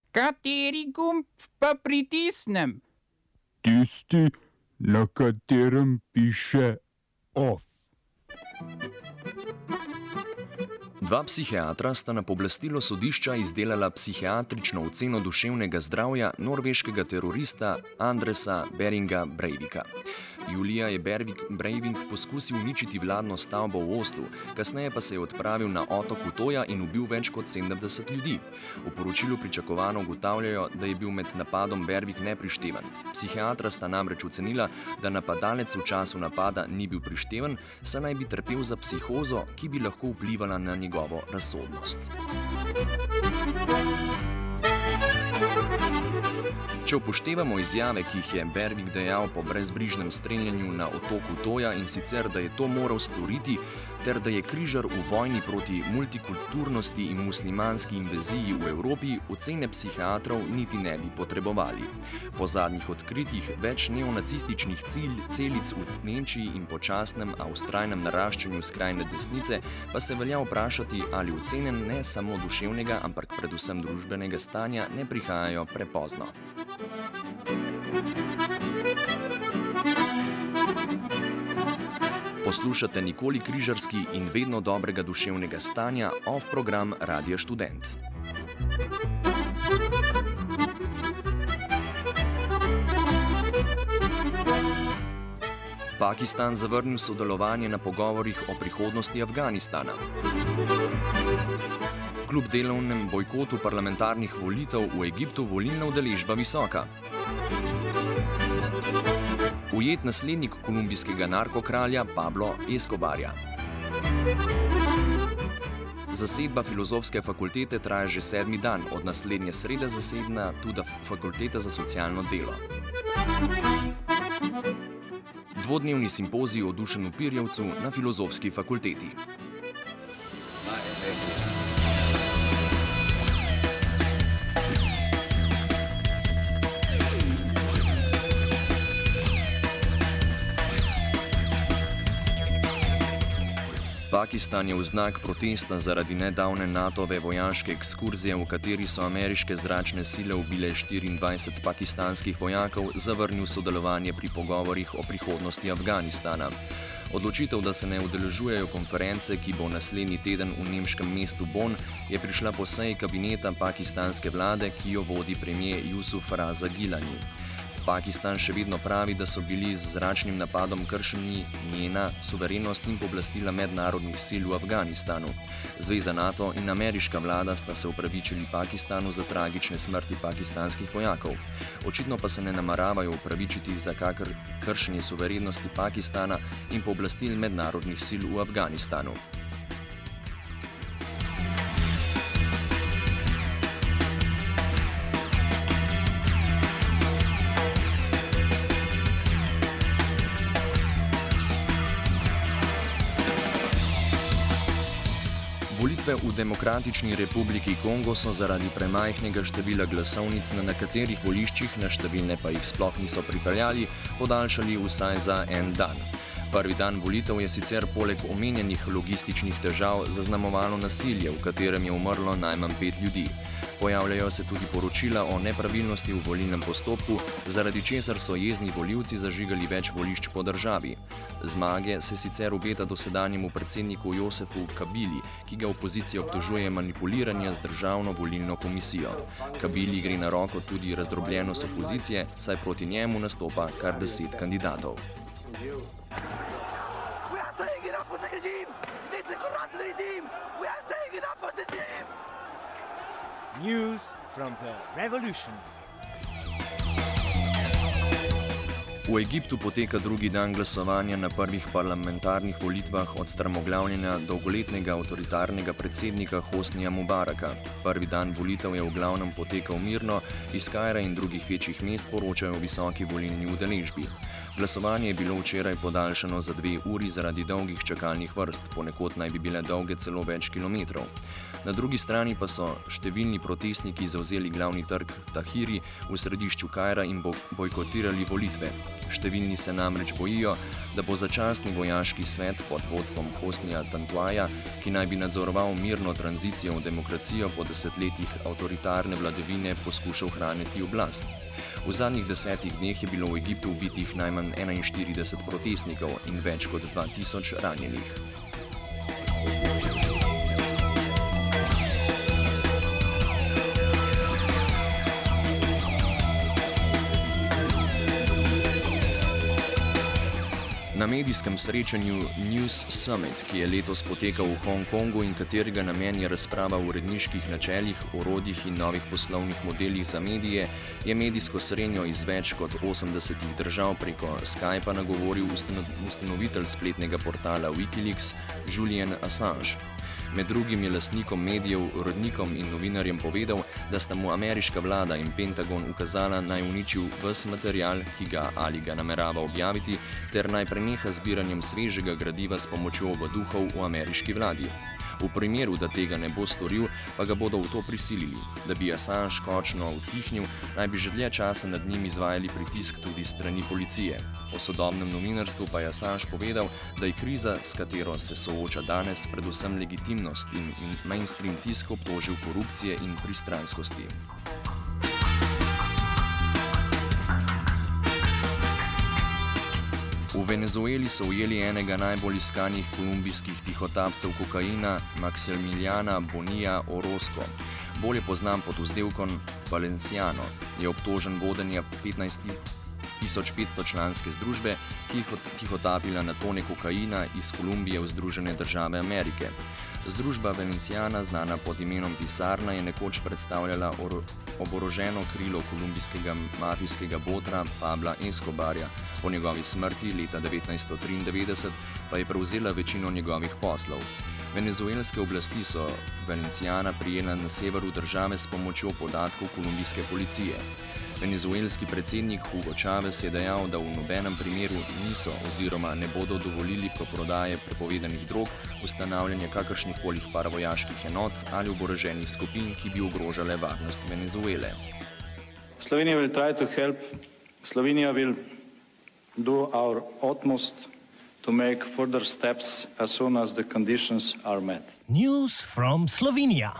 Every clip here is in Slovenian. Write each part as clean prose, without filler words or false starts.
Kateri gumb pa pritisnem? Tisti, na katerem piše OFF. Dva psihiatra sta na pooblastilo sodišča izdelala psihiatrično oceno duševnega zdravja norveškega terorista Andresa Behringa Breivika. Julija je Breivik poskusil uničiti vladno stavbo v Oslu, kasneje pa se je odpravil na otok Utoja in ubil več kot 70 ljudi. V poročilu pričakovano ugotavljajo, da je bil med napadom Breivik neprišteven. Psihiatra sta namreč ocenila, da napadalec v času napada ni bil prišteven, saj naj bi trpel za psihozo, ki bi lahko vplivala na njegovo razsodnost. Če upoštevamo izjave, ki jih je Breivik dejal po brezbrižnem streljanju na otoku Utoja in sicer, da je to moral storiti, ter da je križar v vojni proti multikulturnosti in muslimanski invaziji v Evropi, ocene psihiatrov niti ne bi potrebovali. Po zadnjih odkritjih več neonacističnih celic v Nemčiji in počasnem, a vztrajnem naraščanju skrajne desnice pa se velja vprašati, ali ocene ne samo duševnega, ampak predvsem družbenega stanja ne prihajajo prepozno. Poslušate nikoli križarski in vedno dobrega duševnega stanja OFF program Radia Študent. Pakistan zavrnil sodelovanje na pogovorih o prihodnosti Afganistana. Kljub delovnem bojkotu parlamentarnih volitev v Egiptu volilna udeležba visoka. Ujet naslednik kolumbijskega narkokralja Pablo Escobarja. Zasedba Filozofske fakultete traja že 7. dan, od naslednje srede zasedna tudi Fakulteta za socialno delo. Dvodnevni simpozij o Dušanu Pirjevcu na Filozofski fakulteti. Pakistan je v znak protesta zaradi nedavne NATO-ve vojaške ekskurzije, v kateri so ameriške zračne sile ubile 24 pakistanskih vojakov, zavrnil sodelovanje pri pogovorih o prihodnosti Afganistana. Odločitev, da se ne udeležujejo konference, ki bo naslednji teden v nemškem mestu Bonn, je prišla po seji kabineta pakistanske vlade, ki jo vodi premier Yusuf Raza Gilani. Pakistan še vedno pravi, da so bili z zračnim napadom kršeni njena suverenost in pooblastila mednarodnih sil v Afganistanu. Zveza NATO in ameriška vlada sta se opravičili Pakistanu za tragične smrti pakistanskih vojakov. Očitno pa se ne nameravajo opravičiti za kakr kršenje suverenosti Pakistana in pooblastil mednarodnih sil v Afganistanu. Volitve v Demokratični republiki Kongo so zaradi premajhnega števila glasovnic na nekaterih voliščih, na številne pa jih sploh niso pripeljali, podaljšali vsaj za en dan. Prvi dan volitev je sicer poleg omenjenih logističnih težav zaznamovalo nasilje, v katerem je umrlo najmanj 5 ljudi. Pojavljajo se tudi poročila o nepravilnosti v volilnem postopku, zaradi česar so jezni volivci zažigali več volišč po državi. Zmage se sicer obeta dosedanjemu predsedniku Josefu Kabili, ki ga opozicija obtožuje manipuliranja z državno volilno komisijo. Kabili gre na roko tudi razdrobljenost opozicije, saj proti njemu nastopa kar 10 kandidatov. News from the revolution. V Egiptu poteka drugi dan glasovanja na prvih parlamentarnih volitvah od strmoglavljenja dolgoletnega avtoritarnega predsednika Hosnija Mubaraka. Prvi dan volitev je v glavnem potekal mirno, iz Kaira in drugih večjih mest poročajo o visoki volilni udeležbi. Glasovanje je bilo včeraj podaljšano za 2 uri zaradi dolgih čakalnih vrst, ponekod naj bi bile dolge celo več kilometrov. Na drugi strani pa so številni protestniki zavzeli glavni trg Tahiri v središču Kaira in bojkotirali volitve. Številni se namreč bojijo, da bo začasni vojaški svet pod vodstvom Hosnija Tantwaja, ki naj bi nadzoroval mirno tranzicijo v demokracijo po desetletjih avtoritarne vladavine, poskušal hraniti oblast. V zadnjih 10 dneh je bilo v Egiptu ubitih najmanj 41 protestnikov in več kot 2000 ranjenih. Na medijskem srečanju News Summit, ki je letos potekal v Hongkongu in katerega namen je razprava o uredniških načelih, orodjih in novih poslovnih modelih za medije, je medijsko srenjo iz več kot 80 držav preko Skypa nagovoril ustanovitelj spletnega portala Wikileaks Julian Assange. Med drugim je lastnikom medijev, urednikom in novinarjem povedal, da sta mu ameriška vlada in Pentagon ukazala, naj uničil ves material, ki ga ali ga namerava objaviti, ter naj preneha zbiranjem svežega gradiva s pomočjo voduhov v ameriški vladi. V primeru, da tega ne bo storil, pa ga bodo v to prisilili. Da bi Assange končno utihnil, naj bi že dlje časa nad njim izvajali pritisk tudi strani policije. O sodobnem novinarstvu pa je Assange povedal, da je kriza, s katero se sooča danes, predvsem legitimnost in mainstream tisk obtožil korupcije in pristranskosti. V Venezueli so ujeli enega najbolj iskanih kolumbijskih tihotapcev kokaina, Maximiliana Bonilla Orozco. Bolje poznan pod vzdevkom Valenciano, je obtožen vodenja 15.500 članske združbe, ki je tihotapila na tone kokaina iz Kolumbije v Združene države Amerike. Združba Valenciana, znana pod imenom Pisarna, je nekoč predstavljala oboroženo krilo kolumbijskega mafijskega botra Pabla Escobarja. Po njegovi smrti leta 1993 pa je prevzela večino njegovih poslov. Venezuelske oblasti so Valenciana prijela na severu države s pomočjo podatkov kolumbijske policije. Venezuelski predsednik Hugo Chavez je dejal, da v nobenem primeru niso oziroma ne bodo dovolili prodaje prepovedanih drog, ustanavljanja kakršnihkoli paravojaških enot ali oboroženih skupin, ki bi ogrožale varnost Venezuele. Slovenija will try to help. Slovenija will do our utmost to make further steps as soon as the conditions are met. News from Slovenia.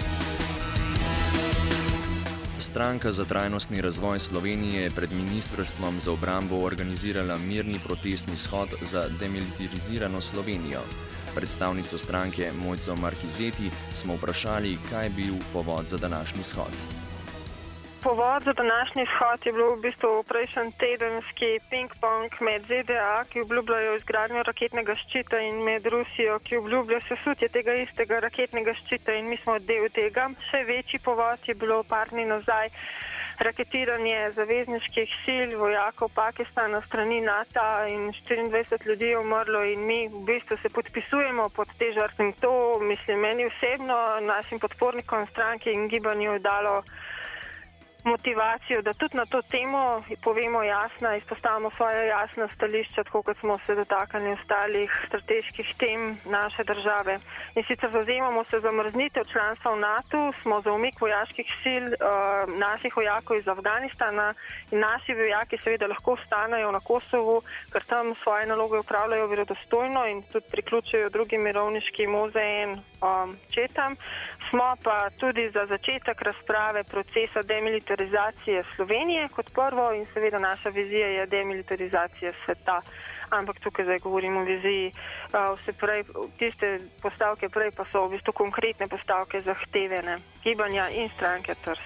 Stranka za trajnostni razvoj Slovenije je pred Ministrstvom za obrambo organizirala mirni protestni shod za demilitarizirano Slovenijo. Predstavnico stranke Mojco Markizeti smo vprašali, kaj je bil povod za današnji shod. Povod za današnji shod je bil v bistvu prejšnji tedenski ping-pong med ZDA, ki obljubljajo izgradnjo raketnega ščita, in med Rusijo, ki obljublja sesutje tega istega raketnega ščita, in mi smo del tega. Še večji povod je bilo par dni nazaj raketiranje zavezniških sil, vojakov Pakistana strani NATO in 24 ljudi je umrlo, in mi v bistvu se podpisujemo pod te žrtve. In to, mislim, meni osebno, našim podpornikom stranke in gibanju dalo motivacijo, da tudi na to temo povemo jasno, izpostavimo svoje jasno stališče, tako kot smo se dotaknili ostalih strateških tem naše države. In sicer zavzemamo se za zamrznitev članstva v NATO, smo za umik vojaških sil naših vojakov iz Afganistana, in naši vojaki seveda lahko ostanejo na Kosovu, ker tam svoje naloge upravljajo verodostojno in tudi priključujejo drugim mirovniškim OZN četam. Smo pa tudi za začetek razprave procesa demilitarizacije Slovenije kot prvo, in seveda naša vizija je demilitarizacija sveta. Ampak tukaj zdaj govorimo o viziji. Tiste postavke prej pa so v bistvu konkretne postavke zahtevene gibanja in stranke TRS.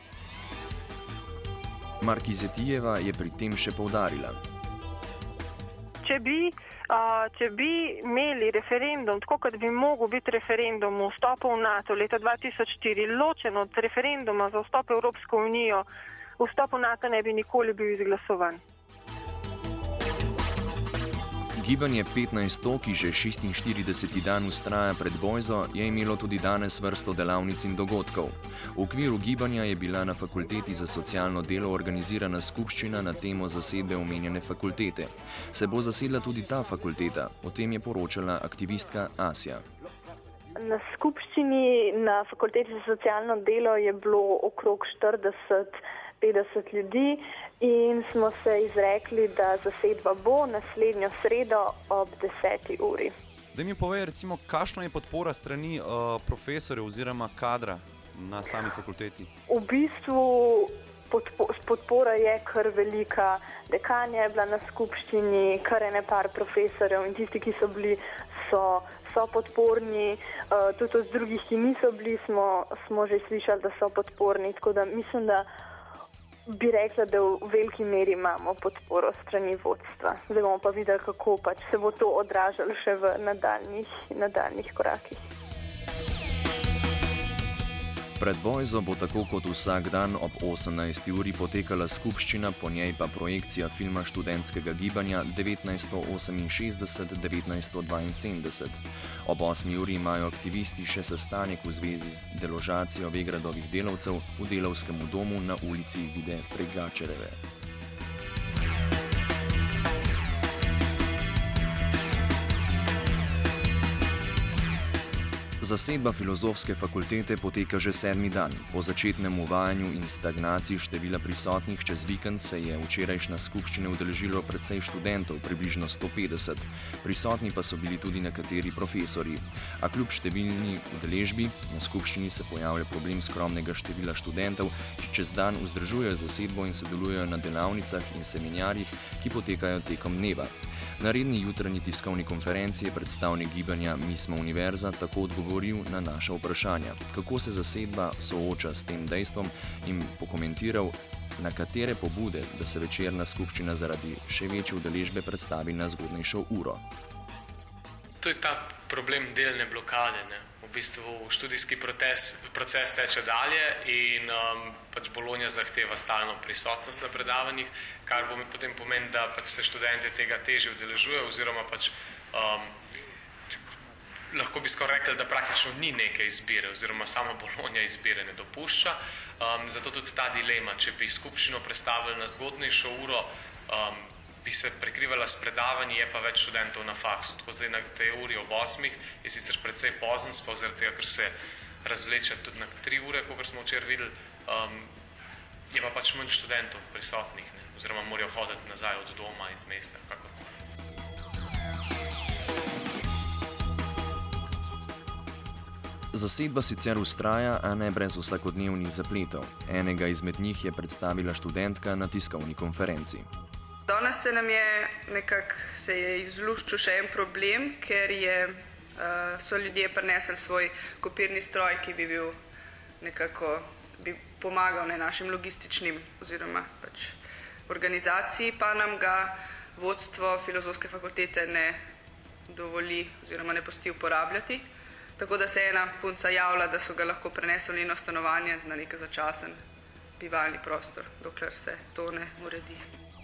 Markizetijeva je pri tem še poudarila. Če bi imeli referendum, tako kot bi mogel biti referendum o vstopu v NATO leta 2004, ločen od referenduma za vstop v Evropsko unijo, vstop v NATO ne bi nikoli bil izglasovan. Gibanje 1500, ki že 46. dan vztraja pred Bojzo, je imelo tudi danes vrsto delavnic in dogodkov. V okviru gibanja je bila na Fakulteti za socialno delo organizirana skupščina na temo zasedbe omenjene fakultete. Se bo zasedla tudi ta fakulteta? O tem je poročala aktivistka Asja. Na skupščini na Fakulteti za socialno delo je bilo okrog 40-50 ljudi in smo se izrekli, da zasedba bo naslednjo sredo ob 10. uri. Da mi povej, recimo, kakšna je podpora strani profesorjev oziroma kadra na sami fakulteti? V bistvu podpora je kar velika. Dekanja je bila na skupščini, kar ene par profesorjev in tisti, ki so bili, so podporni. Tudi od drugih, ki niso bili, smo že slišali, da so podporni. Tako da mislim, da bi rekla, da v veliki meri imamo podporo strani vodstva. Zdaj bomo pa videli, kako pač se bo to odražalo še v nadaljnih korakih. Pred Bojzo bo tako kot vsak dan ob 18. uri potekala skupščina, po njej pa projekcija filma študentskega gibanja 1968-1972. Ob 8. uri imajo aktivisti še sestanek v zvezi z deložacijo Vegradovih delavcev v delavskem domu na ulici Vide Pregačereve. Zasedba Filozofske fakultete poteka že 7. dan. Po začetnem uvajanju in stagnaciji števila prisotnih čez vikend se je včerajšnja skupščina udeležilo precej študentov, približno 150. Prisotni pa so bili tudi nekateri profesorji. A kljub številni udeležbi na skupščini se pojavlja problem skromnega števila študentov, ki čez dan vzdržujejo zasedbo in sodelujejo na delavnicah in seminarjih, ki potekajo tekom dneva. Na redni jutranji tiskovni konferenci je predstavnik gibanja Mi smo univerza tako odgovoril na naša vprašanja, kako se zasedba sooča s tem dejstvom in pokomentiral, na katere pobude, da se večerna skupščina zaradi še večje udeležbe predstavi na zgodnejšo uro. To je ta problem delne blokade. V bistvu študijski proces teče dalje in pač Bologna zahteva stalno prisotnost na predavanjih, kar potem pomeni, da pač se študente tega težje udeležujejo oziroma pač lahko bi skoraj rekli, da praktično ni neke izbire oziroma sama Bologna izbire ne dopušča. Zato tudi ta dilema, če bi skupščino prestavili na zgodnejšo uro, bi se prekrivala s predavanji, je pa več študentov na faksu. Tako zdaj na tej uri ob 8. je sicer precej pozen, sploh zaradi tega, ker se razvleče tudi na 3 ure, kot smo včeraj videli, je pa pač manj študentov prisotnih, oziroma morajo hoditi nazaj od doma iz mesta. Zasedba sicer vztraja, a ne brez vsakodnevnih zapletov. Enega izmed njih je predstavila študentka na tiskovni konferenci. Danes se nam je izluščil še en problem, ker so ljudje prinesli svoj kopirni stroj, ki bi bil bi pomagal našim logističnim oziroma pač organizaciji, pa nam ga vodstvo Filozofske fakultete ne dovoli oziroma ne pusti uporabljati. Tako da se je ena punca javila, da so ga lahko prenesli v njeno stanovanje na nek začasen bivalni prostor, dokler se to ne uredi.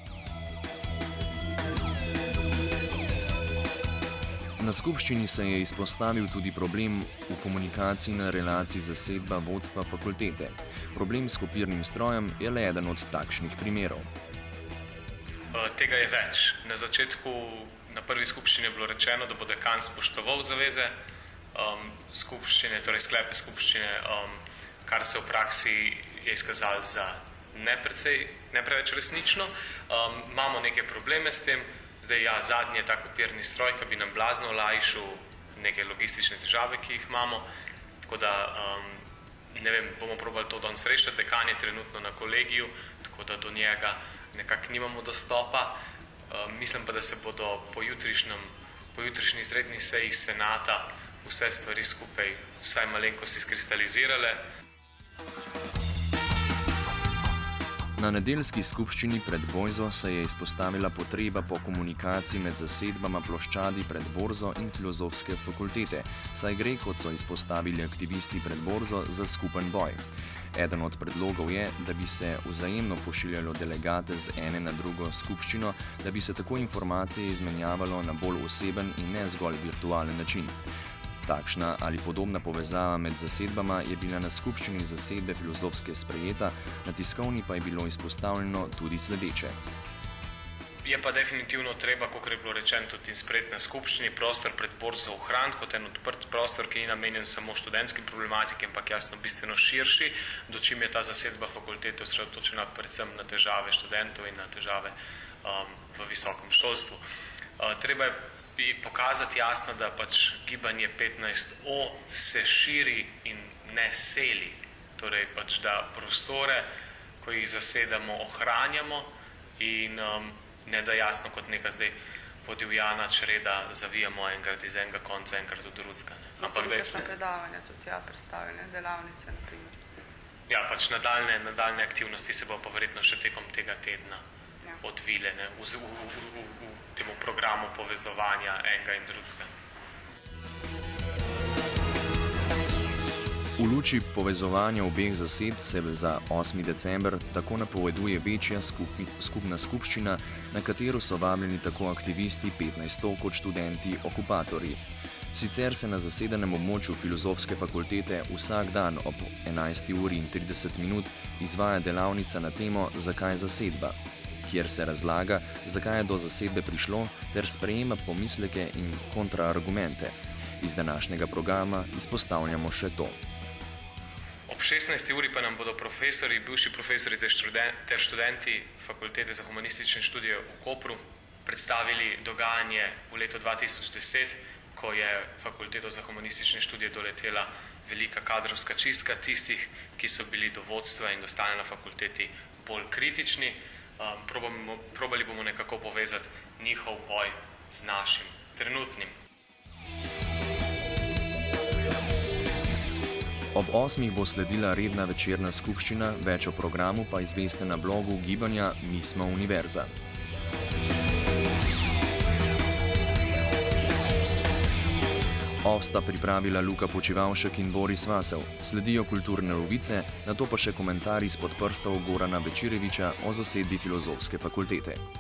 Na skupščini se je izpostavil tudi problem v komunikaciji na relaciji zasedba vodstva fakultete. Problem s kopirnim strojem je le eden od takšnih primerov. Tega je več. Na začetku, na prvi skupščini je bilo rečeno, da bo dekan spoštoval zaveze skupščine, torej sklepe skupščine, kar se v praksi je izkazalo za ne preveč resnično. Imamo neke probleme s tem. Zdaj, zadnji je ta kopirni stroj, ki bi nam blazno olajšal neke logistične težave, ki jih imamo. Tako da, bomo probali to danes rešiti. Dekan je trenutno na kolegiju, tako da do njega nekako nimamo dostopa. Mislim pa, da se bodo po jutrišnji izredni seji senata vse stvari skupaj vsaj malenkost izkristalizirale. Na nedeljski skupščini pred Bojzo se je izpostavila potreba po komunikaciji med zasedbama ploščadi pred Borzo in Filozofske fakultete, saj gre, kot so izpostavili aktivisti pred Borzo, za skupen boj. Eden od predlogov je, da bi se vzajemno pošiljalo delegate z ene na drugo skupščino, da bi se tako informacije izmenjavalo na bolj oseben in ne zgolj virtualen način. Takšna ali podobna povezava med zasedbama je bila na skupščini zasedbe Filozofske sprejeta, na tiskovni pa je bilo izpostavljeno tudi sledeče. Je pa definitivno treba, kot je bilo rečeno tudi in sprejeti na skupščini, prostor pred borzo ohraniti kot en odprt prostor, ki ni namenjen samo študentski problematiki, ampak jasno bistveno širši, dočim je ta zasedba fakultete osredotočena predvsem na težave študentov in na težave v visokem šolstvu. Treba je pokazati jasno, da pač gibanje 15O se širi in ne seli, torej pač da prostore, ko jih zasedamo, ohranjamo in ne da jasno kot neka zdaj podivjana čreda zavijamo enkrat iz enega konca, enkrat od drugega. Ampak da je kakšna predavanja tudi, predstavljene, delavnice, na primer. Ja, pač nadaljne aktivnosti se bo pa verjetno še tekom tega tedna odvile v temu programu povezovanja enega in drugega. V luči povezovanja obeh zased se za 8. december tako napoveduje večja skupna skupščina, na katero so vabljeni tako aktivisti 15 kot študenti okupatorji. Sicer se na zasedenem območju Filozofske fakultete vsak dan ob 11:30 izvaja delavnica na temo Zakaj zasedba, kjer se razlaga, zakaj je do zasedbe prišlo, ter sprejema pomisleke in kontraargumente. Iz današnjega programa izpostavljamo še to. Ob 16. uri pa nam bodo profesori, bivši profesori ter študenti Fakultete za humanistične študije v Kopru predstavili dogajanje v letu 2010, ko je Fakulteto za humanistične študije doletela velika kadrovska čistka tistih, ki so bili do vodstva in do stanja na fakulteti bolj kritični. Probali bomo nekako povezati njihov boj z našim trenutnim. Ob 8. bo sledila redna večerna skupščina, več o programu pa izveste na blogu gibanja Mi smo univerza. Sta pripravila Luka Počivavšek in Boris Vasel. Sledijo kulturne novice, nato pa še komentarji izpod prstov Gorana Bečireviča o zasedbi Filozofske fakultete.